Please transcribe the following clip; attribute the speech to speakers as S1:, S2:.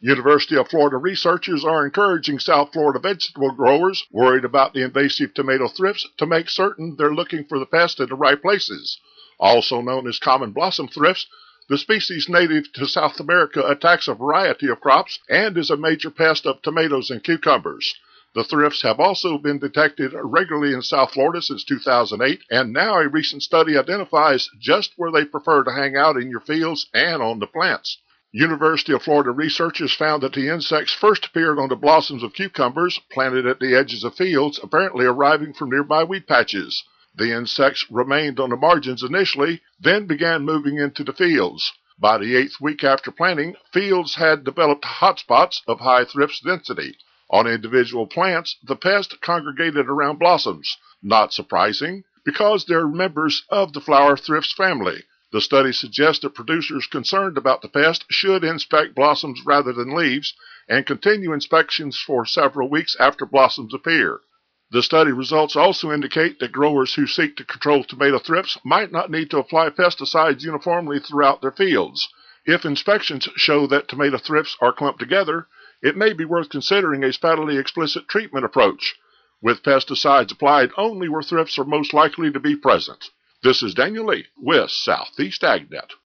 S1: University of Florida researchers are encouraging South Florida vegetable growers worried about the invasive tomato thrips to make certain they're looking for the pest in the right places. Also known as common blossom thrips, the species native to South America attacks a variety of crops and is a major pest of tomatoes and cucumbers. The thrips have also been detected regularly in South Florida since 2008, and now a recent study identifies just where they prefer to hang out in your fields and on the plants. University of Florida researchers found that the insects first appeared on the blossoms of cucumbers planted at the edges of fields, apparently arriving from nearby weed patches. The insects remained on the margins initially, then began moving into the fields. By the 8th week after planting, fields had developed hotspots of high thrips density. On individual plants, the pest congregated around blossoms. Not surprising, because they're members of the flower thrips family. The study suggests that producers concerned about the pest should inspect blossoms rather than leaves and continue inspections for several weeks after blossoms appear. The study results also indicate that growers who seek to control tomato thrips might not need to apply pesticides uniformly throughout their fields. If inspections show that tomato thrips are clumped together, it may be worth considering a spatially explicit treatment approach, with pesticides applied only where thrips are most likely to be present. This is Daniel Lee with Southeast AgNet.